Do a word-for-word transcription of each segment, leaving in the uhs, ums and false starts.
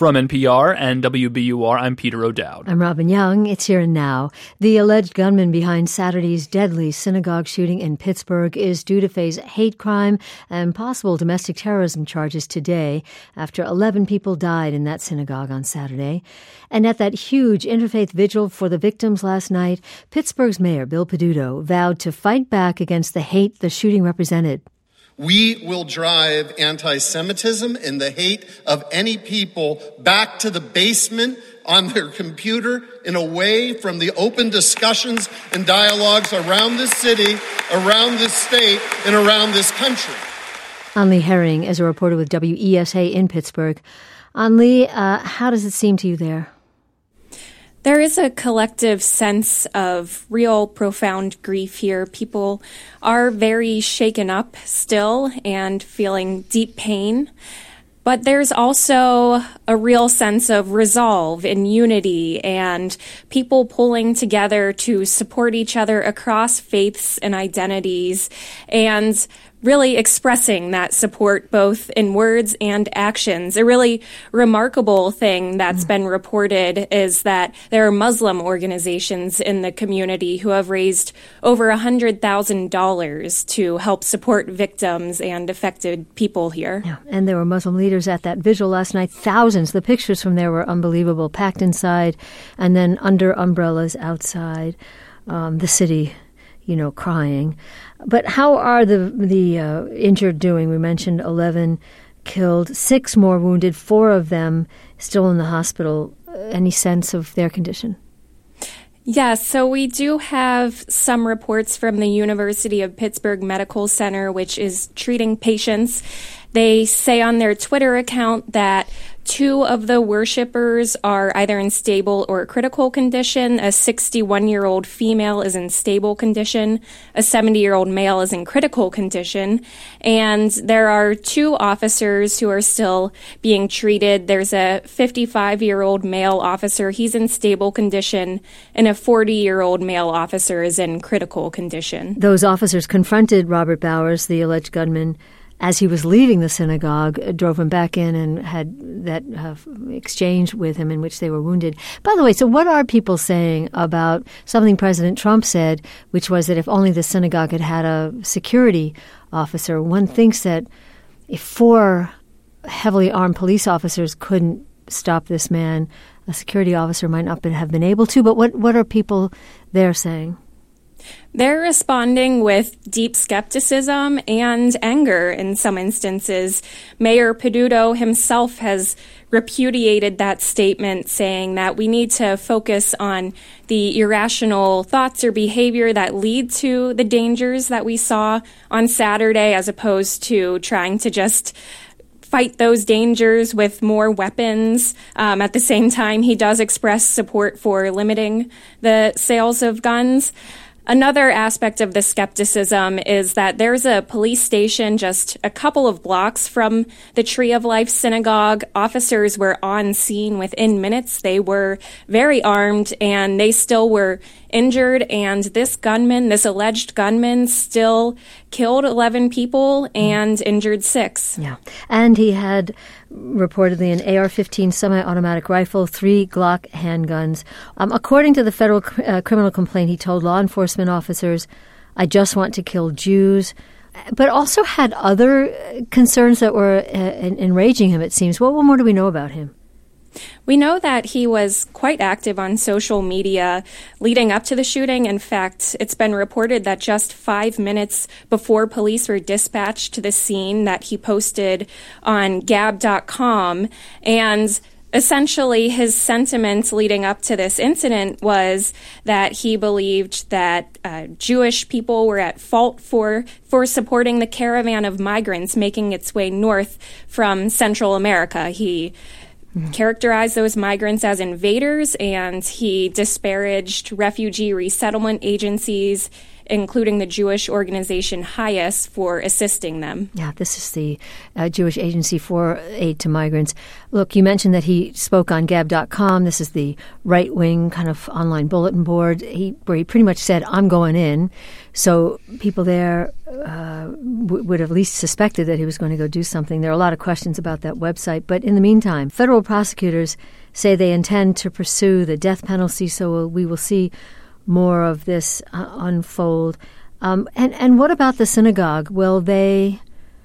From N P R and W B U R, I'm Peter O'Dowd. I'm Robin Young. It's Here and Now. The alleged gunman behind Saturday's deadly synagogue shooting in Pittsburgh is due to face hate crime and possible domestic terrorism charges today after eleven people died in that synagogue on Saturday. And at that huge interfaith vigil for the victims last night, Pittsburgh's Mayor Bill Peduto vowed to fight back against the hate the shooting represented. We will drive anti-Semitism and the hate of any people back to the basement on their computer and away from the open discussions and dialogues around this city, around this state, and around this country. Anli Herring is a reporter with W E S A in Pittsburgh. Anli, uh, how does it seem to you there? There is a collective sense of real profound grief here. People are very shaken up still and feeling deep pain. But there's also a real sense of resolve and unity and people pulling together to support each other across faiths and identities and really expressing that support both in words and actions. A really remarkable thing that's been reported is that there are Muslim organizations in the community who have raised over one hundred thousand dollars to help support victims and affected people here. Yeah, and there were Muslim leaders at that vigil last night. Thousands. The pictures from there were unbelievable, packed inside and then under umbrellas outside um, the city, you know, crying. But how are the the uh, injured doing? We mentioned eleven killed, six more wounded, four of them still in the hospital. Any sense of their condition? Yes, so we do have some reports from the University of Pittsburgh Medical Center, which is treating patients. They say on their Twitter account that two of the worshipers are either in stable or critical condition. A sixty-one-year-old female is in stable condition. A seventy-year-old male is in critical condition. And there are two officers who are still being treated. There's a fifty-five-year-old male officer. He's in stable condition. And a forty-year-old male officer is in critical condition. Those officers confronted Robert Bowers, the alleged gunman, as he was leaving the synagogue, drove him back in and had that uh, exchange with him in which they were wounded. By the way, so what are people saying about something President Trump said, which was that if only the synagogue had had a security officer? One thinks that if four heavily armed police officers couldn't stop this man, a security officer might not have been able to. But what, what are people there saying? They're responding with deep skepticism and anger in some instances. Mayor Peduto himself has repudiated that statement, saying that we need to focus on the irrational thoughts or behavior that lead to the dangers that we saw on Saturday, as opposed to trying to just fight those dangers with more weapons. Um, at the same time, he does express support for limiting the sales of guns. Another aspect of the skepticism is that there's a police station just a couple of blocks from the Tree of Life synagogue. Officers were on scene within minutes. They were very armed, and they still were injured. And this gunman, this alleged gunman, still killed eleven people and injured six. Yeah. And he had reportedly an A R fifteen semi-automatic rifle, three Glock handguns. Um, according to the federal cr- uh, criminal complaint, he told law enforcement officers, "I just want to kill Jews," but also had other concerns that were uh, enraging him, it seems. What more do we know about him? We know that he was quite active on social media leading up to the shooting. In fact, it's been reported that just five minutes before police were dispatched to the scene that he posted on gab dot com. And essentially his sentiment leading up to this incident was that he believed that uh, Jewish people were at fault for for supporting the caravan of migrants making its way north from Central America. He characterized those migrants as invaders, and he disparaged refugee resettlement agencies including the Jewish organization Hayas, for assisting them. Yeah, this is the uh, Jewish Agency for Aid to Migrants. Look, you mentioned that he spoke on Gab dot com. This is the right-wing kind of online bulletin board he, where he pretty much said, I'm going in. So people there uh, w- would have at least suspected that he was going to go do something. There are a lot of questions about that website. But in the meantime, federal prosecutors say they intend to pursue the death penalty, so we will see more of this uh, unfold. Um, and, and what about the synagogue? Will they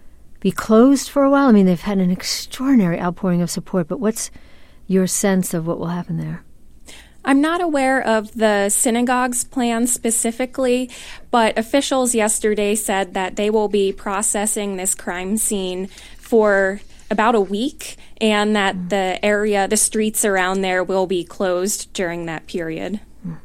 be closed for a while? I mean, they've had an extraordinary outpouring of support, but what's your sense of what will happen there? I'm not aware of the synagogue's plan specifically, but officials yesterday said that they will be processing this crime scene for about a week and that mm. the area, the streets around there will be closed during that period. Mm.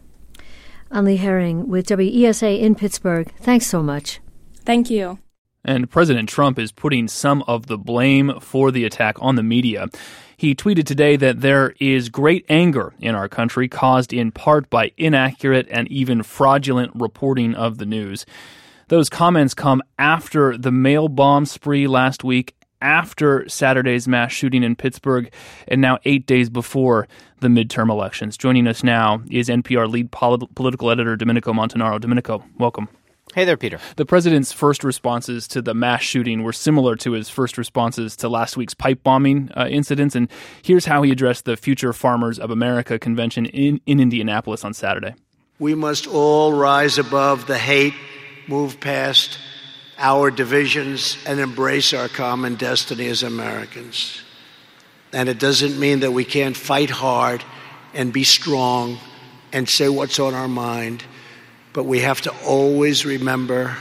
Anli Herring with W E S A in Pittsburgh. Thanks so much. Thank you. And President Trump is putting some of the blame for the attack on the media. He tweeted today that there is great anger in our country caused in part by inaccurate and even fraudulent reporting of the news. Those comments come after the mail bomb spree last week, after Saturday's mass shooting in Pittsburgh, and now eight days before the midterm elections. Joining us now is N P R lead polit- political editor Domenico Montanaro. Domenico, welcome. Hey there, Peter. The president's first responses to the mass shooting were similar to his first responses to last week's pipe bombing uh, incidents, and here's how he addressed the Future Farmers of America convention in, in Indianapolis on Saturday. We must all rise above the hate, move past our divisions, and embrace our common destiny as Americans. And it doesn't mean that we can't fight hard and be strong and say what's on our mind. But we have to always remember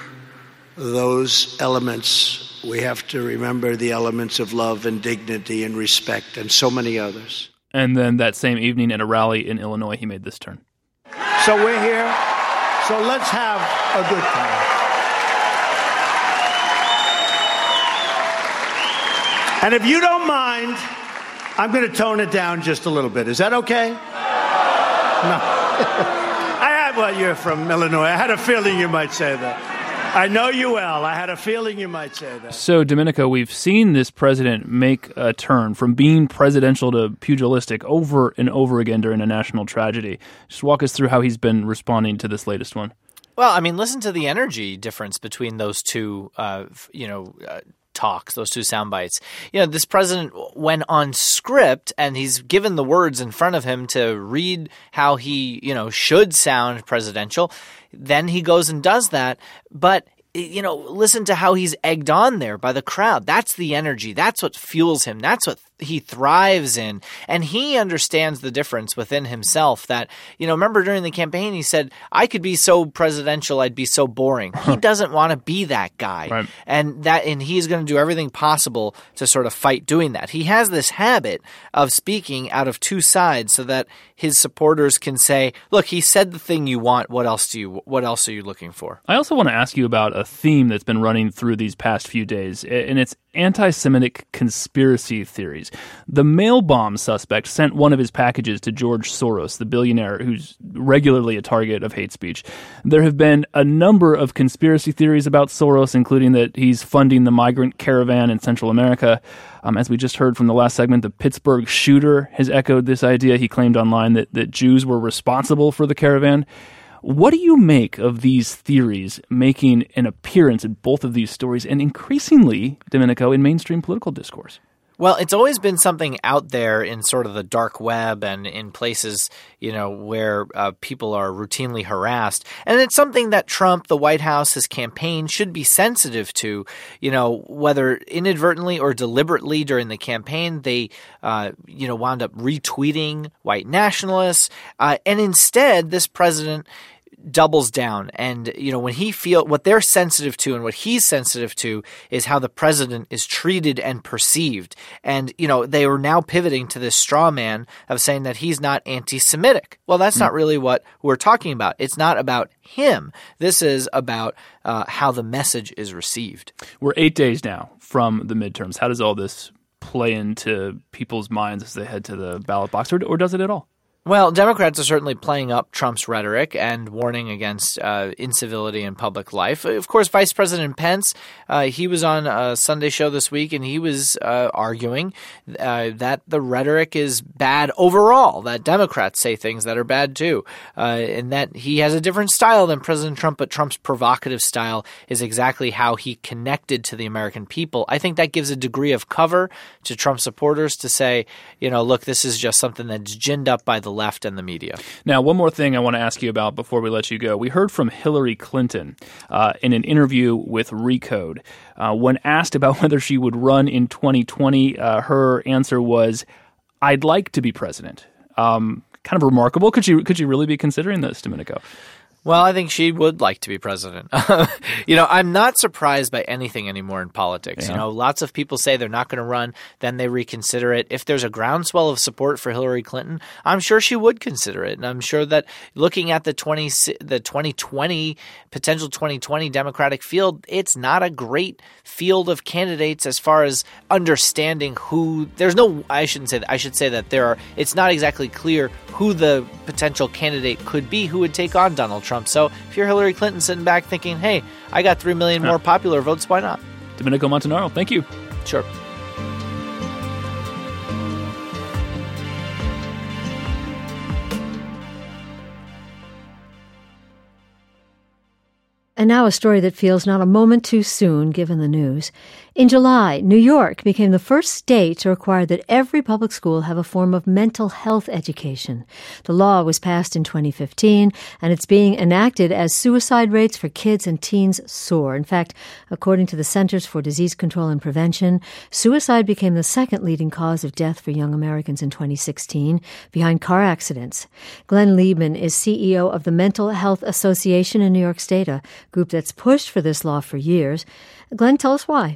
those elements. We have to remember the elements of love and dignity and respect and so many others. And then that same evening at a rally in Illinois, he made this turn. So we're here. So let's have a good time. And if you don't mind, I'm going to tone it down just a little bit. Is that okay? No. Well, you're from Illinois. I had a feeling you might say that. I know you well. I had a feeling you might say that. So, Domenico, we've seen this president make a turn from being presidential to pugilistic over and over again during a national tragedy. Just walk us through how he's been responding to this latest one. Well, I mean, listen to the energy difference between those two, uh, you know, uh, talks, those two sound bites. You know, this president went on script and he's given the words in front of him to read how he, you know, should sound presidential. Then he goes and does that. But, you know, listen to how he's egged on there by the crowd. That's the energy. That's what fuels him. That's what he thrives in. And he understands the difference within himself that, you know, remember during the campaign, he said, I could be so presidential, I'd be so boring. He doesn't want to be that guy. Right. And that, and he's going to do everything possible to sort of fight doing that. He has this habit of speaking out of two sides so that his supporters can say, look, he said the thing you want. What else do you, what else are you looking for? I also want to ask you about a theme that's been running through these past few days, and it's anti-Semitic conspiracy theories. The mail bomb suspect sent one of his packages to George Soros, the billionaire who's regularly a target of hate speech. There have been a number of conspiracy theories about Soros, including that he's funding the migrant caravan in Central America. Um, as we just heard from the last segment, the Pittsburgh shooter has echoed this idea. He claimed online that, that Jews were responsible for the caravan. What do you make of these theories making an appearance in both of these stories and increasingly, Domenico, in mainstream political discourse? Well, it's always been something out there in sort of the dark web and in places, you know, where uh, people are routinely harassed. And it's something that Trump, the White House, his campaign should be sensitive to, you know, whether inadvertently or deliberately during the campaign, they, uh, you know, wound up retweeting white nationalists. Uh, and instead, this president doubles down. And, you know, when he feel what they're sensitive to and what he's sensitive to is how the president is treated and perceived. And, you know, they are now pivoting to this straw man of saying that he's not anti-Semitic. Well, that's mm. not really what we're talking about. It's not about him. This is about uh, how the message is received. We're eight days now from the midterms. How does all this play into people's minds as they head to the ballot box, or, or does it at all? Well, Democrats are certainly playing up Trump's rhetoric and warning against uh, incivility in public life. Of course, Vice President Pence, uh, he was on a Sunday show this week, and he was uh, arguing uh, that the rhetoric is bad overall, that Democrats say things that are bad too, uh, and that he has a different style than President Trump, but Trump's provocative style is exactly how he connected to the American people. I think that gives a degree of cover to Trump supporters to say, you know, look, this is just something that's ginned up by the left and the media. Now, one more thing I want to ask you about before we let you go. We heard from Hillary Clinton uh, in an interview with Recode. Uh, when asked about whether she would run in twenty twenty, uh, her answer was, "I'd like to be president." Um, kind of remarkable. Could she, could she really be considering this, Domenico? Well, I think she would like to be president. You know, I'm not surprised by anything anymore in politics. Yeah. You know, lots of people say they're not going to run, then they reconsider it. If there's a groundswell of support for Hillary Clinton, I'm sure she would consider it. And I'm sure that looking at the twenty the twenty twenty potential twenty twenty Democratic field, it's not a great field of candidates as far as understanding who there's no I shouldn't say that. I should say that there are it's not exactly clear who the potential candidate could be who would take on Donald Trump. Trump. So if you're Hillary Clinton sitting back thinking, hey, I got three million more popular votes, why not? Domenico Montanaro, thank you. Sure. And now a story that feels not a moment too soon given the news. In July, New York became the first state to require that every public school have a form of mental health education. The law was passed in twenty fifteen, and it's being enacted as suicide rates for kids and teens soar. In fact, according to the Centers for Disease Control and Prevention, suicide became the second leading cause of death for young Americans in twenty sixteen, behind car accidents. Glenn Liebman is C E O of the Mental Health Association in New York State, a group that's pushed for this law for years. Glenn, tell us why.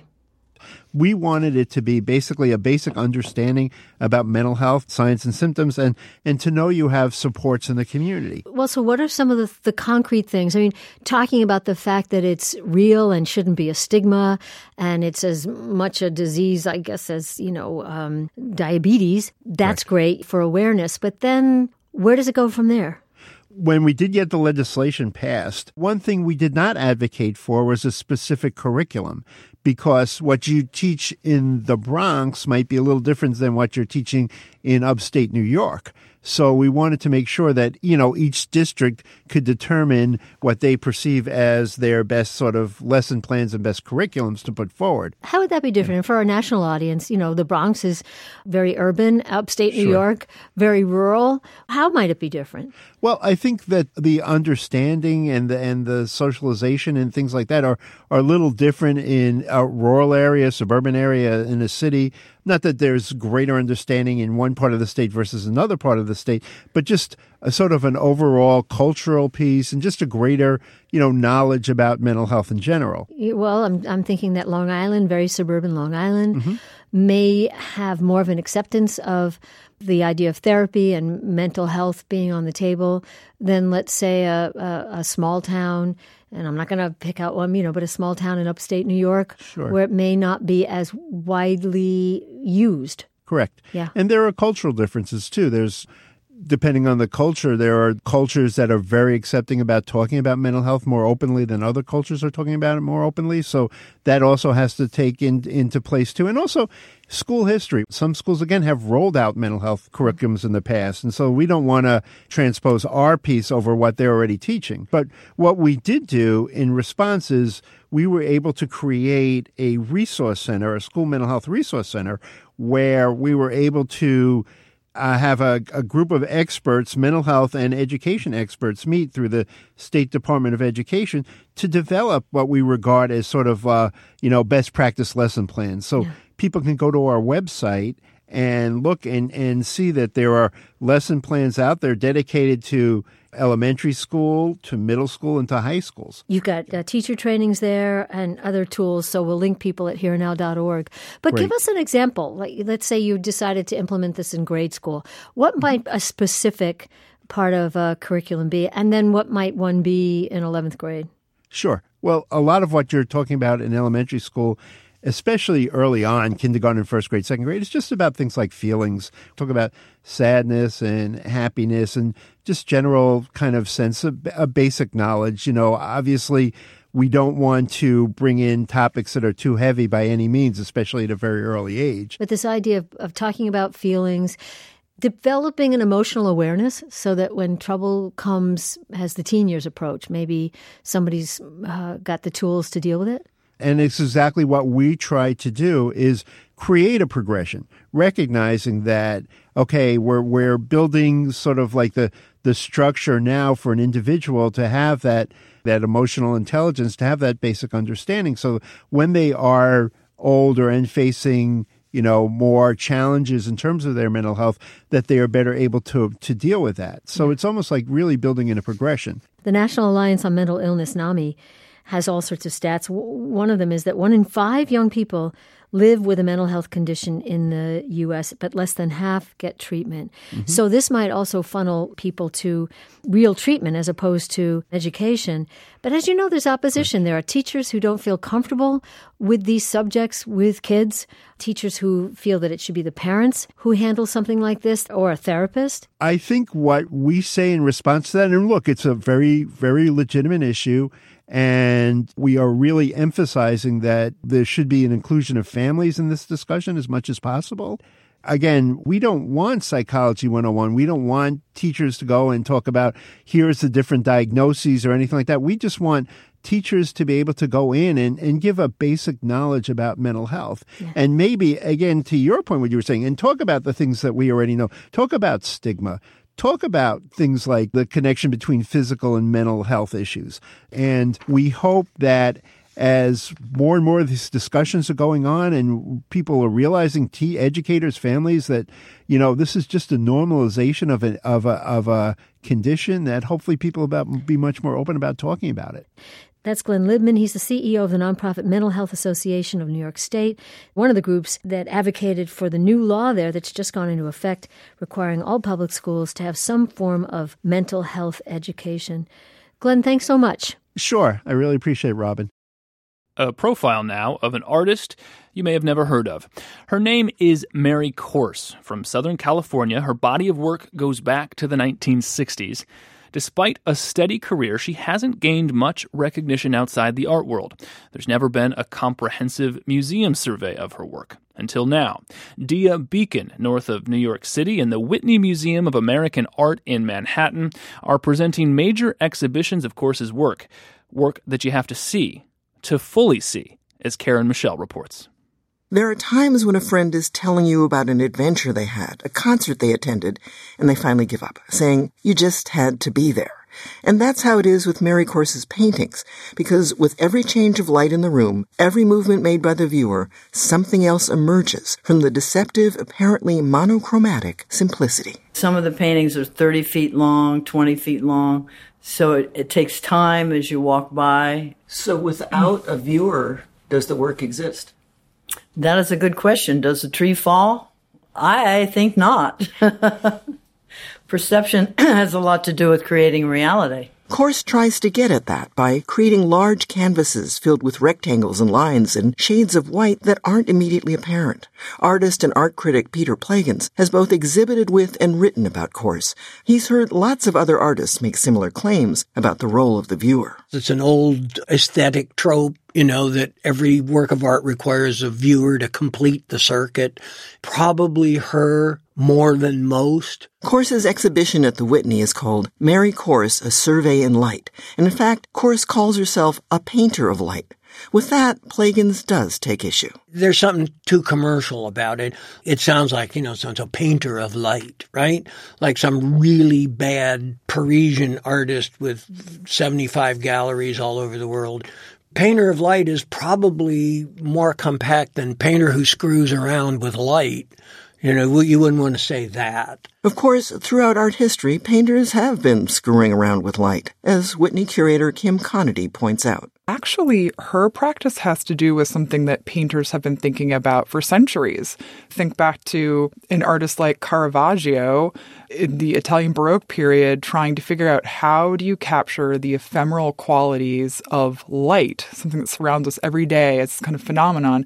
We wanted it to be basically a basic understanding about mental health, signs and symptoms, and, and to know you have supports in the community. Well, so what are some of the, the concrete things? I mean, talking about the fact that it's real and shouldn't be a stigma, and it's as much a disease, I guess, as, you know, um, diabetes. That's right. Great for awareness. But then where does it go from there? When we did get the legislation passed, one thing we did not advocate for was a specific curriculum, because what you teach in the Bronx might be a little different than what you're teaching in upstate New York. So we wanted to make sure that, you know, each district could determine what they perceive as their best sort of lesson plans and best curriculums to put forward. How would that be different? And for our national audience, you know, the Bronx is very urban, upstate New Sure. York, very rural. How might it be different? Well, I think that the understanding and the, and the socialization and things like that are, are a little different in a rural area, suburban area, in a city. Not that there's greater understanding in one part of the state versus another part of the state, but just a sort of an overall cultural piece and just a greater, you know, knowledge about mental health in general. Well, I'm I'm thinking that Long Island, very suburban Long Island, mm-hmm. may have more of an acceptance of the idea of therapy and mental health being on the table than, let's say, a, a, a small town. And I'm not going to pick out one, you know, but a small town in upstate New York Sure. where it may not be as widely used. Correct. Yeah. And there are cultural differences, too. There's, depending on the culture, there are cultures that are very accepting about talking about mental health more openly than other cultures are talking about it more openly. So that also has to take in, into place, too. And also school history. Some schools, again, have rolled out mental health curriculums in the past. And so we don't want to transpose our piece over what they're already teaching. But what we did do in response is we were able to create a resource center, a school mental health resource center, where we were able to uh, have a, a group of experts, mental health and education experts, meet through the State Department of Education to develop what we regard as sort of, uh, you know, best practice lesson plans. So yeah. people can go to our website and look and, and see that there are lesson plans out there dedicated to elementary school, to middle school, and to high schools. You've got uh, teacher trainings there and other tools, so we'll link people at here now dot org. But Great. Give us an example. Like, let's say you decided to implement this in grade school. What might a specific part of a curriculum be? And then what might one be in eleventh grade? Sure. Well, a lot of what you're talking about in elementary school especially early on, kindergarten, first grade, second grade, it's just about things like feelings. Talk about sadness and happiness and just general kind of sense of a basic knowledge. You know, obviously, we don't want to bring in topics that are too heavy by any means, especially at a very early age. But this idea of, of talking about feelings, developing an emotional awareness so that when trouble comes as the teen years approach, maybe somebody's uh, got the tools to deal with it? And it's exactly what we try to do is create a progression, recognizing that, okay, we're we're building sort of like the, the structure now for an individual to have that that emotional intelligence, to have that basic understanding. So when they are older and facing, you know, more challenges in terms of their mental health, that they are better able to to deal with that. So it's almost like really building in a progression. The National Alliance on Mental Illness, NAMI, has all sorts of stats. One of them is that one in five young people live with a mental health condition in the U S, but less than half get treatment. Mm-hmm. So this might also funnel people to real treatment as opposed to education. But as you know, there's opposition. There are teachers who don't feel comfortable with these subjects with kids, teachers who feel that it should be the parents who handle something like this, or a therapist. I think what we say in response to that, and look, it's a very, very legitimate issue, and we are really emphasizing that there should be an inclusion of families in this discussion as much as possible. Again, we don't want Psychology one oh one. We don't want teachers to go and talk about here's the different diagnoses or anything like that. We just want teachers to be able to go in and, and give a basic knowledge about mental health. Yeah. And maybe, again, to your point, what you were saying, and talk about the things that we already know. Talk about stigma. Talk about things like the connection between physical and mental health issues. And we hope that as more and more of these discussions are going on and people are realizing, t- educators, families, that, you know, this is just a normalization of a, of a, of a condition, that hopefully people about be much more open about talking about it. That's Glenn Libman. He's the C E O of the nonprofit Mental Health Association of New York State, one of the groups that advocated for the new law there that's just gone into effect, requiring all public schools to have some form of mental health education. Glenn, thanks so much. Sure. I really appreciate it, Robin. A profile now of an artist you may have never heard of. Her name is Mary Corse. From Southern California, her body of work goes back to the nineteen sixties. Despite a steady career, she hasn't gained much recognition outside the art world. There's never been a comprehensive museum survey of her work. Until now. Dia Beacon, north of New York City, and the Whitney Museum of American Art in Manhattan are presenting major exhibitions of Corse's work. Work that you have to see, to fully see, as Karen Michelle reports. There are times when a friend is telling you about an adventure they had, a concert they attended, and they finally give up, saying, you just had to be there. And that's how it is with Mary Corse's paintings, because with every change of light in the room, every movement made by the viewer, something else emerges from the deceptive, apparently monochromatic simplicity. Some of the paintings are thirty feet long, twenty feet long, so it, it takes time as you walk by. So without a viewer, does the work exist? That is a good question. Does the tree fall? I, I think not. Perception has a lot to do with creating reality. Corse tries to get at that by creating large canvases filled with rectangles and lines and shades of white that aren't immediately apparent. Artist and art critic Peter Plagans has both exhibited with and written about Corse. He's heard lots of other artists make similar claims about the role of the viewer. It's an old aesthetic trope, you know, that every work of art requires a viewer to complete the circuit. Probably her more than most. Corse's exhibition at the Whitney is called Mary Corse, A Survey in Light. And in fact, Corse calls herself a painter of light. With that, Plagans does take issue. There's something too commercial about it. It sounds like, you know, sounds a painter of light, right? Like some really bad Parisian artist with seventy-five galleries all over the world. Painter of light is probably more compact than painter who screws around with light. You know, you wouldn't want to say that. Of course, throughout art history, painters have been screwing around with light, as Whitney curator Kim Connedy points out. Actually, her practice has to do with something that painters have been thinking about for centuries. Think back to an artist like Caravaggio in the Italian Baroque period, trying to figure out how do you capture the ephemeral qualities of light, something that surrounds us every day as kind of phenomenon.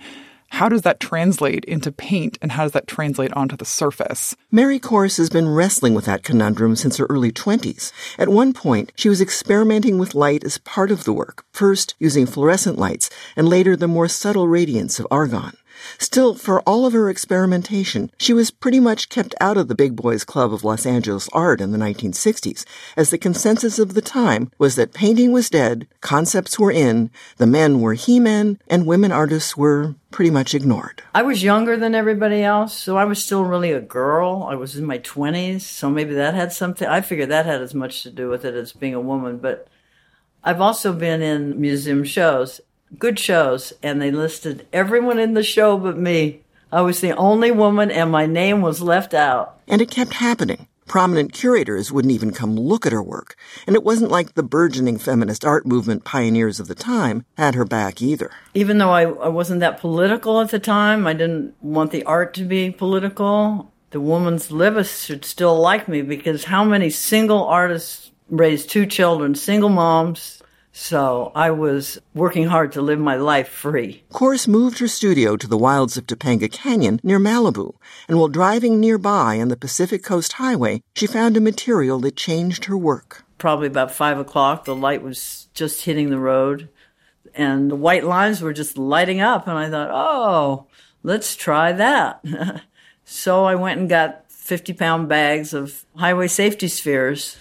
How does that translate into paint, and how does that translate onto the surface? Mary Corse has been wrestling with that conundrum since her early twenties. At one point, she was experimenting with light as part of the work, first using fluorescent lights, and later the more subtle radiance of argon. Still, for all of her experimentation, she was pretty much kept out of the big boys club of Los Angeles art in the nineteen sixties, as the consensus of the time was that painting was dead, concepts were in, the men were he-men, and women artists were pretty much ignored. I was younger than everybody else, so I was still really a girl. I was in my twenties, so maybe that had something. I figured that had as much to do with it as being a woman, but I've also been in museum shows, good shows, and they listed everyone in the show but me. I was the only woman, and my name was left out. And it kept happening. Prominent curators wouldn't even come look at her work, and it wasn't like the burgeoning feminist art movement pioneers of the time had her back either. Even though I, I wasn't that political at the time, I didn't want the art to be political. The Woman's Libis should still like me, because how many single artists raised two children, single moms? So I was working hard to live my life free. Corse moved her studio to the wilds of Topanga Canyon near Malibu, and while driving nearby on the Pacific Coast Highway, she found a material that changed her work. Probably about five o'clock, the light was just hitting the road, and the white lines were just lighting up, and I thought, oh, let's try that. So I went and got fifty-pound bags of highway safety spheres,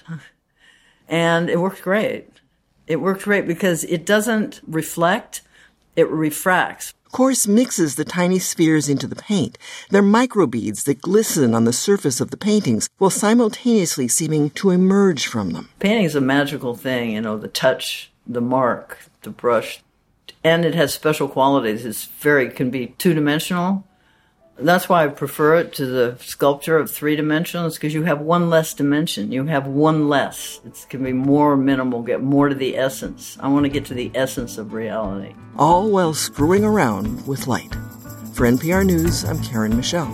and it worked great. It worked great because it doesn't reflect, it refracts. Corse mixes the tiny spheres into the paint. They're microbeads that glisten on the surface of the paintings while simultaneously seeming to emerge from them. Painting is a magical thing, you know, the touch, the mark, the brush. And it has special qualities. It's very, can be two-dimensional. That's why I prefer it to the sculpture of three dimensions, because you have one less dimension. You have one less. It can be more minimal, get more to the essence. I want to get to the essence of reality. All while screwing around with light. For N P R News, I'm Karen Michelle.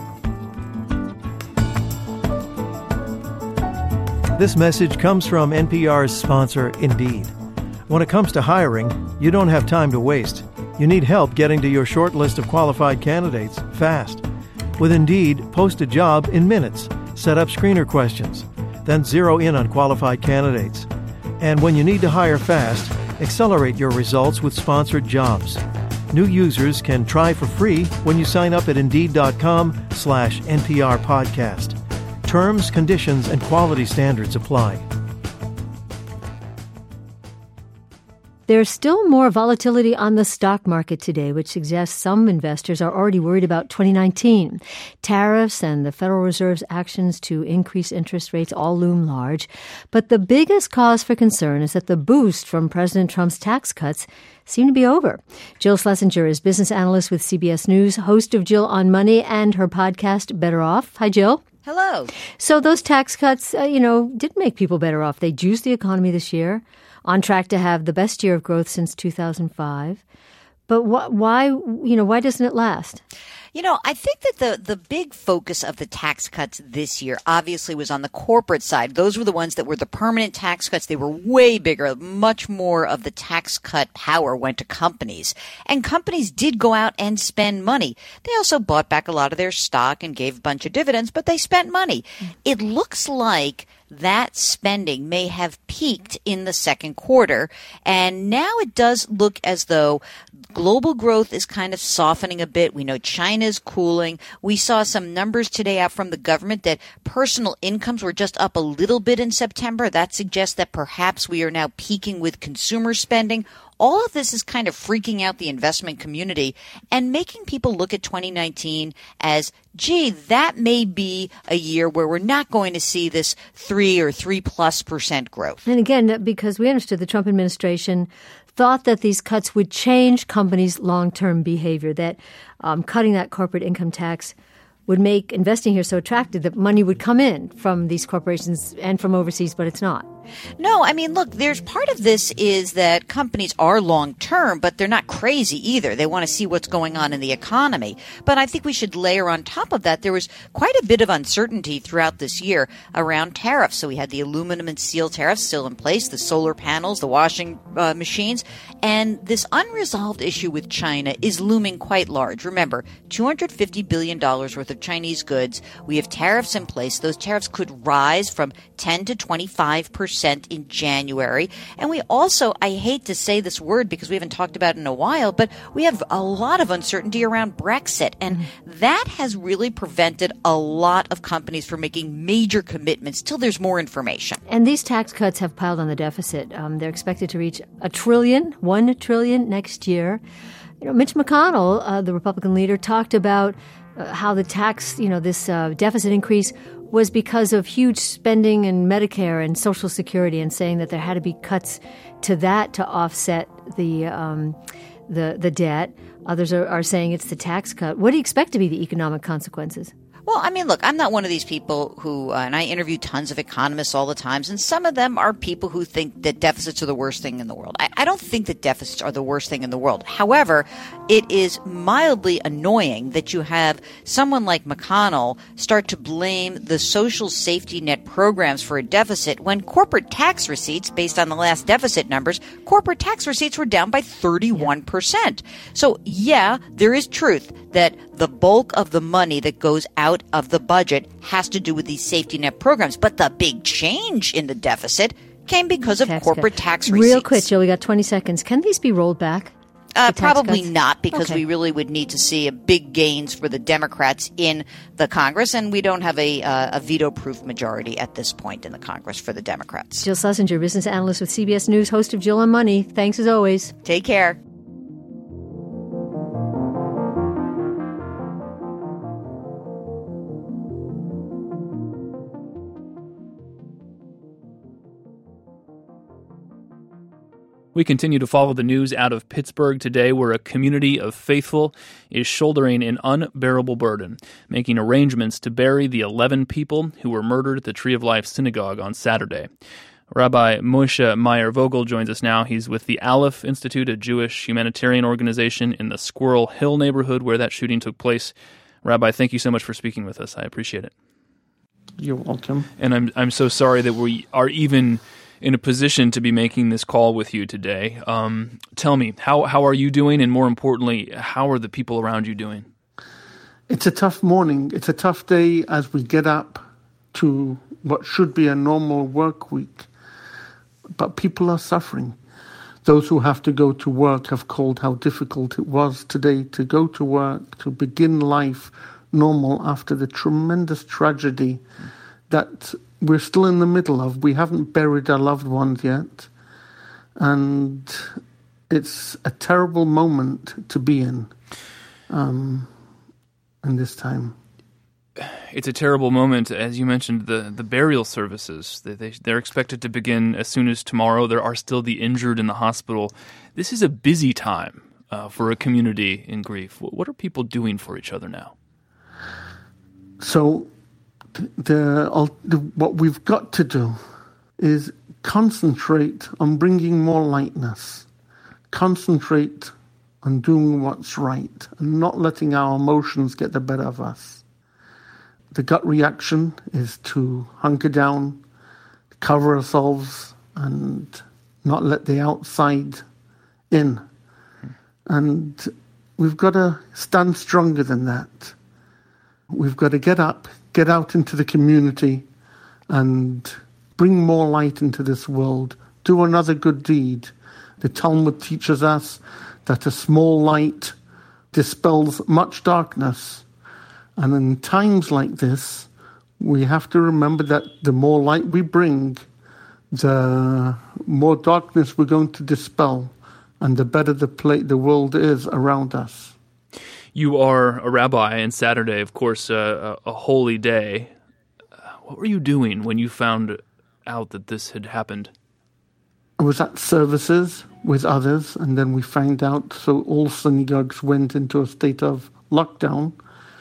This message comes from N P R's sponsor, Indeed. When it comes to hiring, you don't have time to waste. You need help getting to your short list of qualified candidates fast. With Indeed, post a job in minutes, set up screener questions, then zero in on qualified candidates. And when you need to hire fast, accelerate your results with sponsored jobs. New users can try for free when you sign up at Indeed.com slash NPR podcast. Terms, conditions, and quality standards apply. There's still more volatility on the stock market today, which suggests some investors are already worried about twenty nineteen. Tariffs and the Federal Reserve's actions to increase interest rates all loom large. But the biggest cause for concern is that the boost from President Trump's tax cuts seem to be over. Jill Schlesinger is business analyst with C B S News, host of Jill on Money and her podcast, Better Off. Hi, Jill. Hello. So those tax cuts, uh, you know, did make people better off. They juiced the economy this year, on track to have the best year of growth since two thousand five. But wh- why, you know, why doesn't it last? You know, I think that the, the big focus of the tax cuts this year obviously was on the corporate side. Those were the ones that were the permanent tax cuts. They were way bigger. Much more of the tax cut power went to companies. And companies did go out and spend money. They also bought back a lot of their stock and gave a bunch of dividends, but they spent money. Mm-hmm. It looks like that spending may have peaked in the second quarter. And now it does look as though global growth is kind of softening a bit. We know China is cooling. We saw some numbers today out from the government that personal incomes were just up a little bit in September. That suggests that perhaps we are now peaking with consumer spending. All of this is kind of freaking out the investment community and making people look at twenty nineteen as, gee, that may be a year where we're not going to see this three or three plus percent growth. And again, because we understood the Trump administration thought that these cuts would change companies' long-term behavior, that um, cutting that corporate income tax would make investing here so attractive that money would come in from these corporations and from overseas, but it's not. No, I mean, look, there's part of this is that companies are long-term, but they're not crazy either. They want to see what's going on in the economy. But I think we should layer on top of that, there was quite a bit of uncertainty throughout this year around tariffs. So we had the aluminum and steel tariffs still in place, the solar panels, the washing uh, machines, and this unresolved issue with China is looming quite large. Remember, two hundred fifty billion dollars worth of Chinese goods. We have tariffs in place. Those tariffs could rise from ten to twenty-five percent in January. And we also, I hate to say this word because we haven't talked about it in a while, but we have a lot of uncertainty around Brexit. And mm-hmm. that has really prevented a lot of companies from making major commitments till there's more information. And these tax cuts have piled on the deficit. Um, they're expected to reach a trillion, one trillion next year. You know, Mitch McConnell, uh, the Republican leader, talked about uh, how the tax, you know, this uh, deficit increase was because of huge spending in Medicare and Social Security, and saying that there had to be cuts to that to offset the um, the the debt. Others are, are saying it's the tax cut. What do you expect to be the economic consequences? Well, I mean, look, I'm not one of these people who, uh, and I interview tons of economists all the time, and some of them are people who think that deficits are the worst thing in the world. I, I don't think that deficits are the worst thing in the world. However, it is mildly annoying that you have someone like McConnell start to blame the social safety net programs for a deficit when corporate tax receipts, based on the last deficit numbers, corporate tax receipts were down by thirty-one percent. So, yeah, there is truth that the bulk of the money that goes out of the budget has to do with these safety net programs. But the big change in the deficit came because of tax corporate cut. tax receipts. Real quick, Jill, we got twenty seconds. Can these be rolled back? Uh, probably cuts? not, because okay. we really would need to see a big gains for the Democrats in the Congress, and we don't have a, uh, a veto-proof majority at this point in the Congress for the Democrats. Jill Schlesinger, business analyst with C B S News, host of Jill on Money. Thanks as always. Take care. We continue to follow the news out of Pittsburgh today, where a community of faithful is shouldering an unbearable burden, making arrangements to bury the eleven people who were murdered at the Tree of Life Synagogue on Saturday. Rabbi Moshe Meyer Vogel joins us now. He's with the Aleph Institute, a Jewish humanitarian organization in the Squirrel Hill neighborhood where that shooting took place. Rabbi, thank you so much for speaking with us. I appreciate it. You're welcome. And I'm I'm so sorry that we are even in a position to be making this call with you today. Um, tell me, how how are you doing? And more importantly, how are the people around you doing? It's a tough morning. It's a tough day as we get up to what should be a normal work week. But people are suffering. Those who have to go to work have called how difficult it was today to go to work, to begin life normal after the tremendous tragedy that we're still in the middle of. We haven't buried our loved ones yet. And it's a terrible moment to be in, um, in this time. It's a terrible moment. As you mentioned, the, the burial services, they, they, they're expected to begin as soon as tomorrow. There are still the injured in the hospital. This is a busy time uh, for a community in grief. What are people doing for each other now? So the, the what we've got to do is concentrate on bringing more lightness, concentrate on doing what's right and not letting our emotions get the better of us. The gut reaction is to hunker down, cover ourselves, and not let the outside in. And we've got to stand stronger than that. We've got to get up, get out into the community, and bring more light into this world. Do another good deed. The Talmud teaches us that a small light dispels much darkness. And in times like this, we have to remember that the more light we bring, the more darkness we're going to dispel, and the better the pla- the world is around us. You are a rabbi, and Saturday, of course, uh, a holy day. What were you doing when you found out that this had happened? I was at services with others, and then we found out, so all synagogues went into a state of lockdown.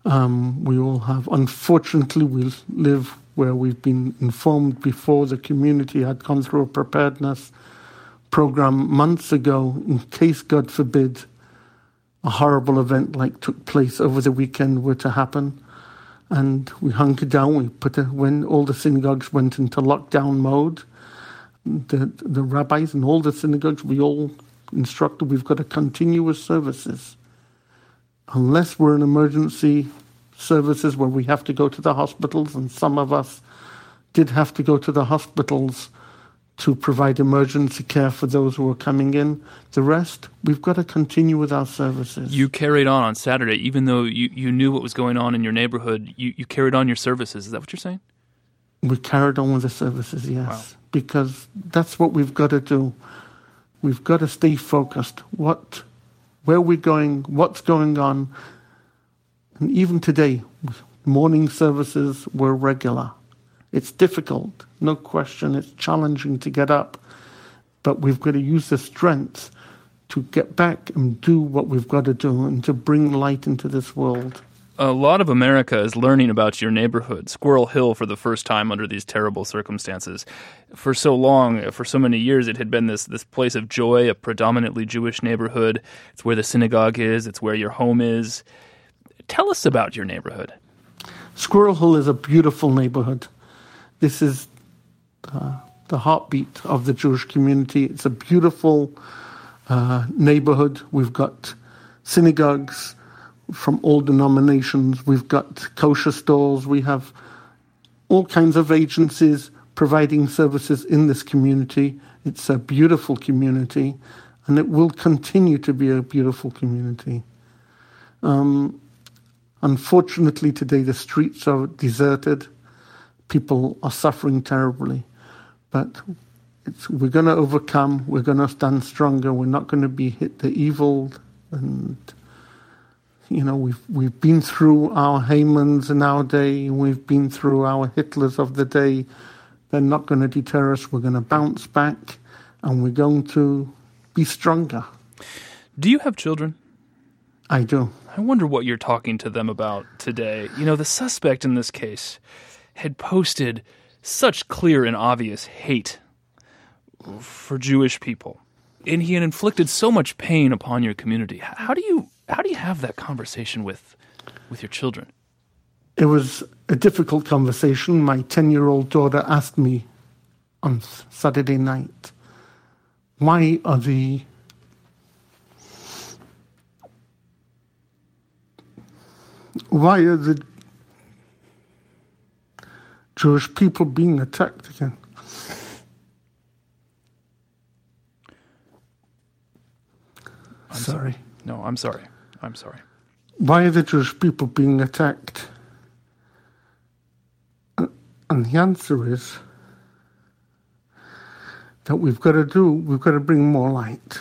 Um, we all have, unfortunately, we live where we've been informed before. The community had gone through a preparedness program months ago in case, God forbid, a horrible event like took place over the weekend were to happen. And we hunkered down. We put a, when all the synagogues went into lockdown mode, the the rabbis and all the synagogues, we all instructed we've got to continue services. Unless we're in emergency services where we have to go to the hospitals, and some of us did have to go to the hospitals to provide emergency care for those who were coming in. The rest, we've got to continue with our services. You carried on on Saturday, even though you, you knew what was going on in your neighborhood. You, you carried on your services. Is that what you're saying? We carried on with the services, yes, wow. Because that's what we've got to do. We've got to stay focused. What, where we're going, what's going on. And even today, morning services were regular. It's difficult, no question. It's challenging to get up. But we've got to use the strength to get back and do what we've got to do and to bring light into this world. A lot of America is learning about your neighborhood, Squirrel Hill, for the first time under these terrible circumstances. For so long, for so many years, it had been this, this place of joy, a predominantly Jewish neighborhood. It's where the synagogue is. It's where your home is. Tell us about your neighborhood. Squirrel Hill is a beautiful neighborhood. This is uh, the heartbeat of the Jewish community. It's a beautiful uh, neighborhood. We've got synagogues from all denominations. We've got kosher stores. We have all kinds of agencies providing services in this community. It's a beautiful community, and it will continue to be a beautiful community. Um, unfortunately, today the streets are deserted. People are suffering terribly, but it's, we're going to overcome. We're going to stand stronger. We're not going to be hit the evil. And, you know, we've we've been through our Hamans in our day. We've been through our Hitlers of the day. They're not going to deter us. We're going to bounce back, and we're going to be stronger. Do you have children? I do. I wonder what you're talking to them about today. You know, the suspect in this case had posted such clear and obvious hate for Jewish people, and he had inflicted so much pain upon your community. How do you how do you have that conversation with with your children? It was a difficult conversation. My ten-year-old daughter asked me on Saturday night, why are the why are the Jewish people being attacked again? I'm sorry. sorry. No, I'm sorry. I'm sorry. Why are the Jewish people being attacked? And the answer is that we've got to do, we've got to bring more light.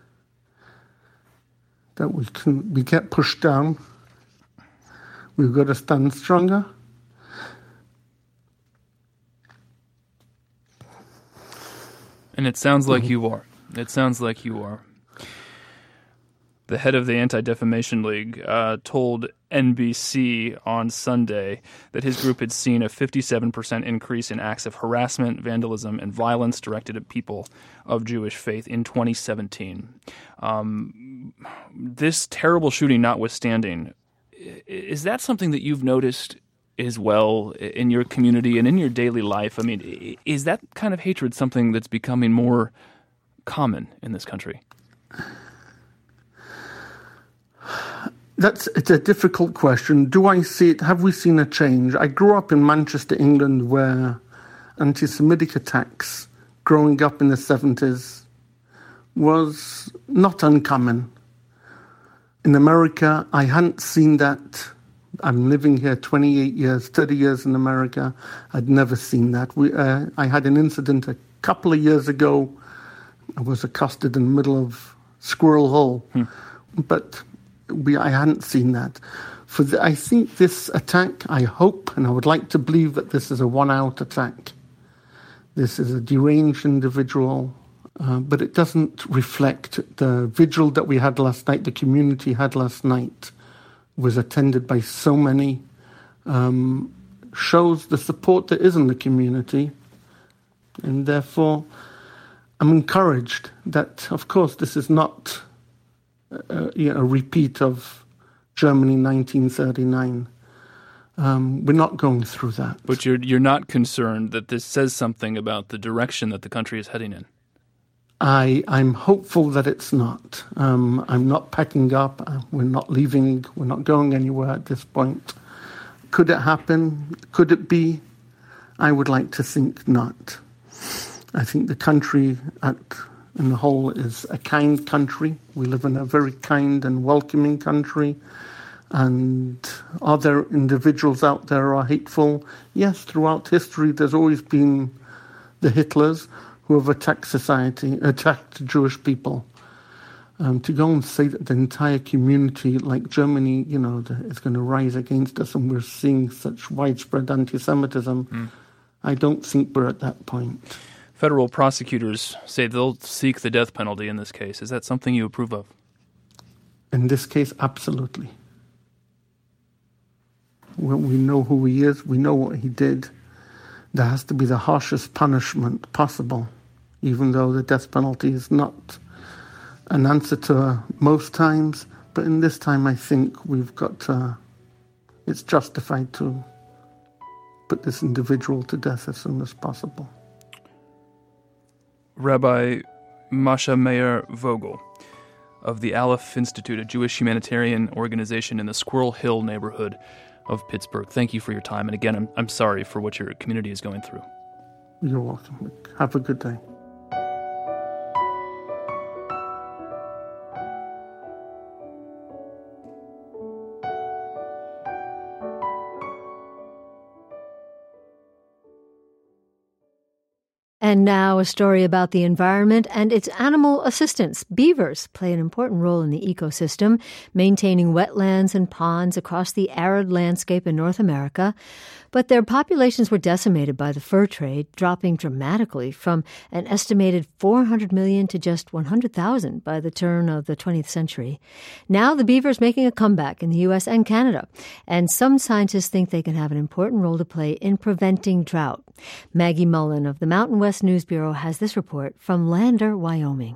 That we can, we get pushed down. We've got to stand stronger. And it sounds like you are. It sounds like you are. The head of the Anti-Defamation League uh, told N B C on Sunday that his group had seen a fifty-seven percent increase in acts of harassment, vandalism, and violence directed at people of Jewish faith in twenty seventeen. Um, this terrible shooting notwithstanding, is that something that you've noticed as well in your community and in your daily life? I mean, is that kind of hatred something that's becoming more common in this country? That's it's a difficult question. Do I see it? Have we seen a change? I grew up in Manchester, England, where anti-Semitic attacks growing up in the seventies was not uncommon. In America, I hadn't seen that. I'm living here twenty-eight years, thirty years in America. I'd never seen that. We, uh, I had an incident a couple of years ago. I was accosted in the middle of Squirrel Hill, hmm. but we I hadn't seen that. For the, I think this attack, I hope, and I would like to believe that this is a one-out attack. This is a deranged individual, uh, but it doesn't reflect the vigil that we had last night, the community had last night, was attended by so many, um, shows the support there is in the community. And therefore, I'm encouraged that, of course, this is not a, a repeat of Germany nineteen thirty-nine. Um, we're not going through that. But you're you're not concerned that this says something about the direction that the country is heading in? I, I'm hopeful that it's not. Um, I'm not packing up. We're not leaving. We're not going anywhere at this point. Could it happen? Could it be? I would like to think not. I think the country at, in the whole is a kind country. We live in a very kind and welcoming country. And are there individuals out there who are hateful? Yes, throughout history there's always been the Hitlers who have attacked society, attacked Jewish people. Um, to go and say that the entire community, like Germany, you know, is going to rise against us and we're seeing such widespread anti-Semitism, mm. I don't think we're at that point. Federal prosecutors say they'll seek the death penalty in this case. Is that something you approve of? In this case, absolutely. Well, we know who he is. We know what he did. There has to be the harshest punishment possible, even though the death penalty is not an answer to most times. But in this time, I think we've got to, it's justified to put this individual to death as soon as possible. Rabbi Masha Meir Vogel of the Aleph Institute, a Jewish humanitarian organization in the Squirrel Hill neighborhood of Pittsburgh. Thank you for your time. And again, I'm, I'm sorry for what your community is going through. You're welcome. Have a good day. And now a story about the environment and its animal assistants. Beavers play an important role in the ecosystem, maintaining wetlands and ponds across the arid landscape in North America. But their populations were decimated by the fur trade, dropping dramatically from an estimated four hundred million to just one hundred thousand by the turn of the twentieth century. Now the beaver is making a comeback in the U S and Canada, and some scientists think they can have an important role to play in preventing drought. Maggie Mullen of the Mountain West News Bureau has this report from Lander, Wyoming.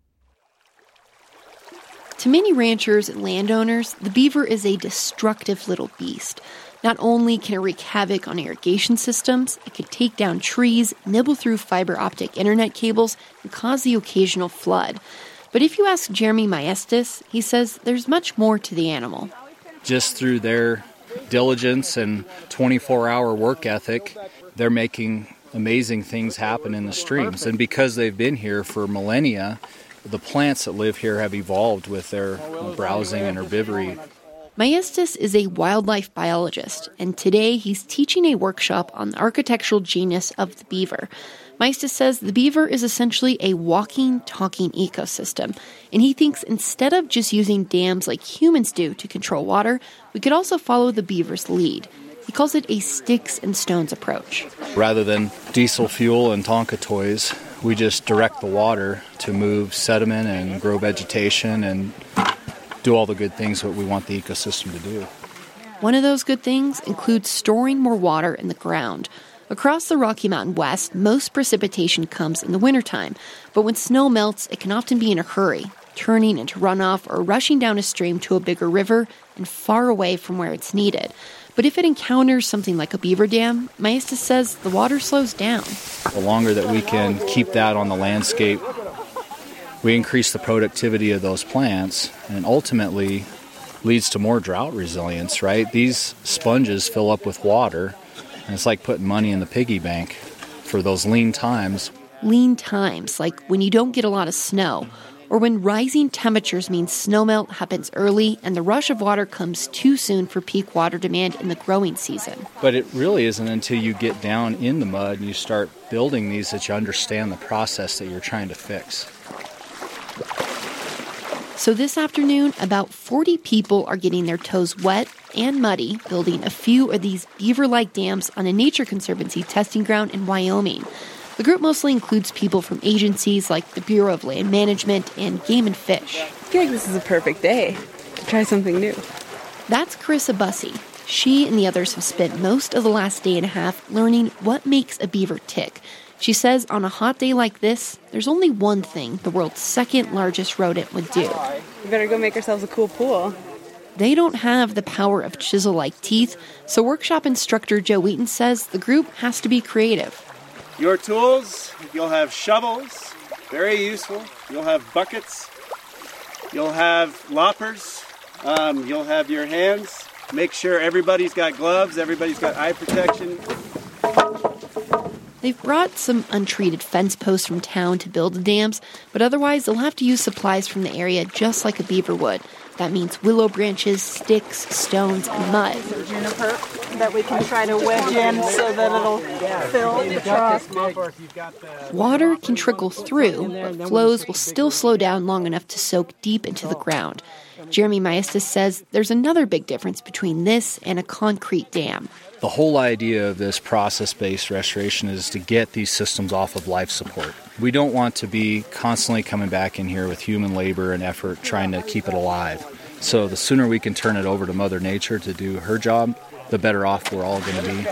To many ranchers and landowners, the beaver is a destructive little beast. Not only can it wreak havoc on irrigation systems, it can take down trees, nibble through fiber optic internet cables, and cause the occasional flood. But if you ask Jeremy Maestas, he says there's much more to the animal. Just through their diligence and twenty-four hour work ethic, they're making amazing things happen in the streams. And because they've been here for millennia, the plants that live here have evolved with their browsing and herbivory. Maestas is a wildlife biologist, and today he's teaching a workshop on the architectural genius of the beaver. Maestas says the beaver is essentially a walking, talking ecosystem, and he thinks instead of just using dams like humans do to control water, we could also follow the beaver's lead. He calls it a sticks and stones approach. Rather than diesel fuel and Tonka toys, we just direct the water to move sediment and grow vegetation and do all the good things that we want the ecosystem to do. One of those good things includes storing more water in the ground. Across the Rocky Mountain West, most precipitation comes in the wintertime, but when snow melts, it can often be in a hurry, turning into runoff or rushing down a stream to a bigger river and far away from where it's needed. But if it encounters something like a beaver dam, Maestas says the water slows down. The longer that we can keep that on the landscape, we increase the productivity of those plants and ultimately leads to more drought resilience, right? These sponges fill up with water, and it's like putting money in the piggy bank for those lean times. Lean times, like when you don't get a lot of snow, or when rising temperatures mean snowmelt happens early and the rush of water comes too soon for peak water demand in the growing season. But it really isn't until you get down in the mud and you start building these that you understand the process that you're trying to fix. So this afternoon, about forty people are getting their toes wet and muddy, building a few of these beaver-like dams on a nature conservancy testing ground in Wyoming. The group mostly includes people from agencies like the Bureau of Land Management and Game and Fish. I feel like this is a perfect day to try something new. That's Carissa Bussey. She and the others have spent most of the last day and a half learning what makes a beaver tick. She says on a hot day like this, there's only one thing the world's second largest rodent would do. We better go make ourselves a cool pool. They don't have the power of chisel-like teeth, so workshop instructor Joe Wheaton says the group has to be creative. Your tools, you'll have shovels, very useful. You'll have buckets. You'll have loppers. Um, you'll have your hands. Make sure everybody's got gloves, everybody's got eye protection. They've brought some untreated fence posts from town to build the dams, but otherwise they'll have to use supplies from the area just like a beaver would. That means willow branches, sticks, stones, and mud. Juniper that we can try to wedge in so that it'll fill the truck. Water can trickle through, but flows will still slow down long enough to soak deep into the ground. Jeremy Maestas says there's another big difference between this and a concrete dam. The whole idea of this process-based restoration is to get these systems off of life support. We don't want to be constantly coming back in here with human labor and effort trying to keep it alive. So the sooner we can turn it over to Mother Nature to do her job, the better off we're all going to be.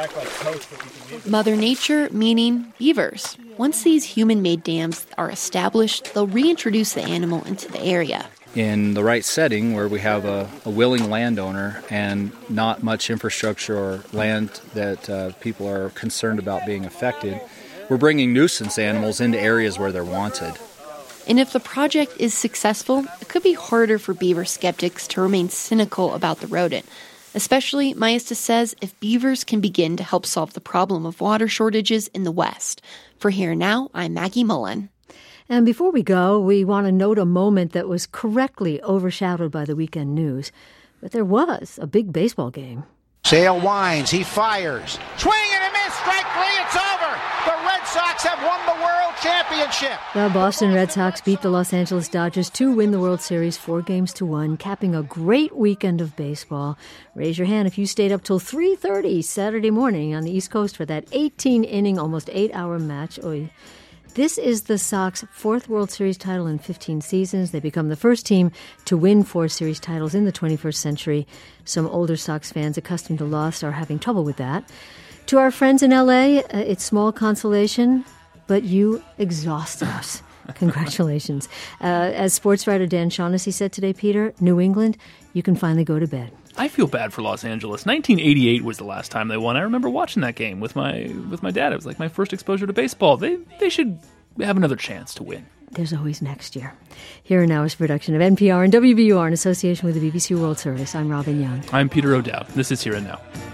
Mother Nature meaning beavers. Once these human-made dams are established, they'll reintroduce the animal into the area. In the right setting where we have a, a willing landowner and not much infrastructure or land that uh, people are concerned about being affected, we're bringing nuisance animals into areas where they're wanted. And if the project is successful, it could be harder for beaver skeptics to remain cynical about the rodent. Especially, Maestas says, if beavers can begin to help solve the problem of water shortages in the West. For Here and Now, I'm Maggie Mullen. And before we go, we want to note a moment that was correctly overshadowed by the weekend news. But there was a big baseball game. Sale winds, he fires. Swing and a miss, strike three, it's over. The Red Sox have won the World Championship. The Boston Red Sox beat the Los Angeles Dodgers to win the World Series four games to one, capping a great weekend of baseball. Raise your hand if you stayed up till three thirty Saturday morning on the East Coast for that eighteen-inning, almost eight-hour match. Oy. This is the Sox' fourth World Series title in fifteen seasons. They become the first team to win four series titles in the twenty-first century. Some older Sox fans accustomed to loss are having trouble with that. To our friends in L A, uh, it's small consolation, but you exhaust us. Congratulations. Uh, as sports writer Dan Shaughnessy said today, Peter, New England, you can finally go to bed. I feel bad for Los Angeles. nineteen eighty-eight was the last time they won. I remember watching that game with my with my dad. It was like my first exposure to baseball. They they should have another chance to win. There's always next year. Here and Now is a production of N P R and W B U R in association with the B B C World Service. I'm Robin Young. I'm Peter O'Dowd. This is Here and Now.